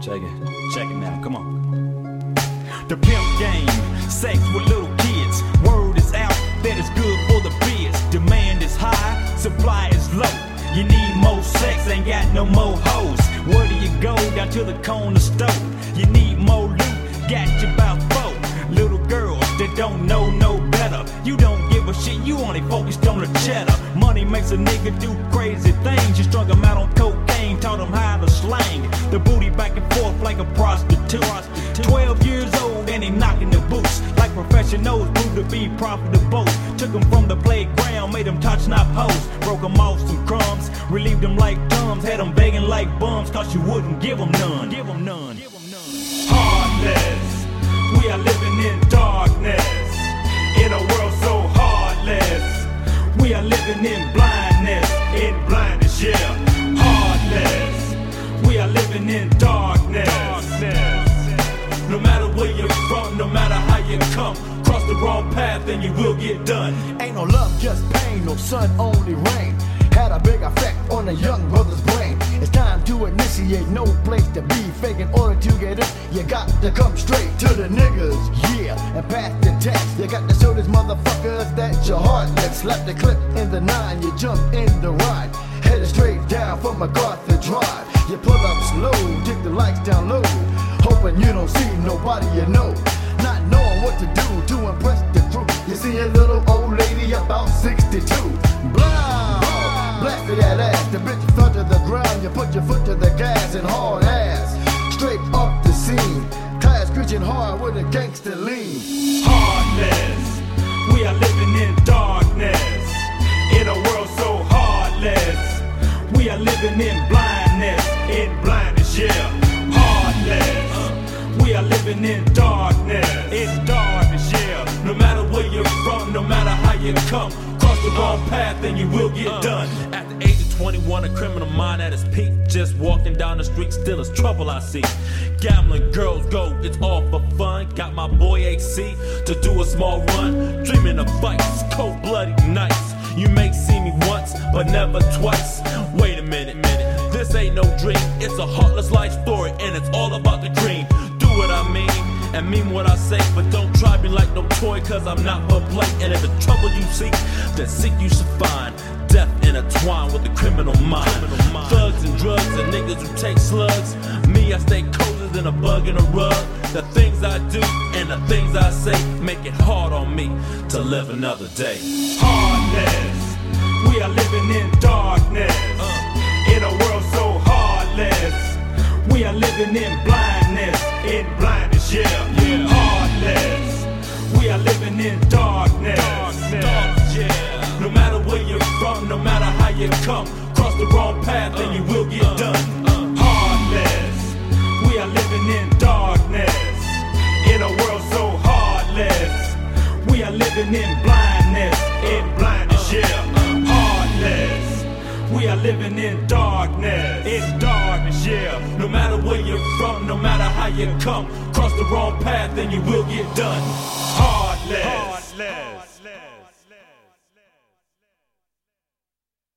Check it now, come on. The pimp game, sex with little kids. Word is out that it's good for the biz. Demand is high, supply is low. You need more sex, ain't got no more hoes. Where do you go? Down to the corner store. You need more loot, got you about 4 little girls that don't know no better. You don't give a shit, you only focused on the cheddar. Money makes a nigga do crazy things. You strung them out on cocaine, taught them how to slang the booty back and forth like a prostitute. 12 years old and they knocking the boots like professionals, proved to be profitable. Took them from the playground, made them touch not hoes. Broke them off some crumbs, relieved them like thumbs. Had them begging like bums, cause you wouldn't give them none. Heartless, we are living in darkness, in a world so heartless. We are living in blindness, yeah. Heartless, we are living in darkness. No matter where you're from, no matter how you come, cross the wrong path and you will get done. Ain't no love, just pain, no sun, only rain. Had a big effect on a young brother's brain. It's time to initiate, no place to be fake. In order to get in, you got to come straight to the niggas, yeah, and pass the text. You got to show these motherfuckers that your heart lets. Slap the clip in the 9, you jump in the ride. Headed straight down from MacArthur Drive. You pull up slow, dig the lights down low, hoping you don't see nobody you know. Not knowing what to do to impress the crew. You see a little old lady about 62. Blah! Blasted that ass, the bitch fell to the ground. You put your foot to the gas and hard ass. Straight up the scene, tires screeching hard with a gangster lean. Heartless, we are living in darkness, in a world so heartless. We are living in blindness, yeah. Heartless, we are living in darkness, yeah. No matter where you're from, no matter how you come, cross the wrong path and you will get done. At the age of 21, a criminal mind at its peak. Just walking down the street, still is trouble I see. Gambling, girls go, it's all for fun. Got my boy AC to do a small run. Dreaming of fights, cold-blooded nights. You may see me once, but never twice. Wait a minute, this ain't no dream. It's a heartless life story, and it's all about the dream. Do what I mean, and mean what I say, but don't try me like no toy, cause I'm not for play. And if the trouble you seek, then seek you should find. Death intertwined with the criminal mind. Thugs and drugs and niggas who take slugs. Me, I stay colder than a bug in a rug. The things I do and the things I say make it hard on me to live another day. Heartless, we are living in darkness, in a world so heartless. We are living in blindness, yeah. Heartless, we are living in darkness, yeah. No matter where you're from, no matter how you come, cross the wrong path and you will get done. Heartless, we are living in darkness, in a world so heartless. We are living in blindness, yeah. Heartless, we are living in darkness, yeah. No matter where you're from, no matter how you come, cross the wrong path and you will get done. Heartless.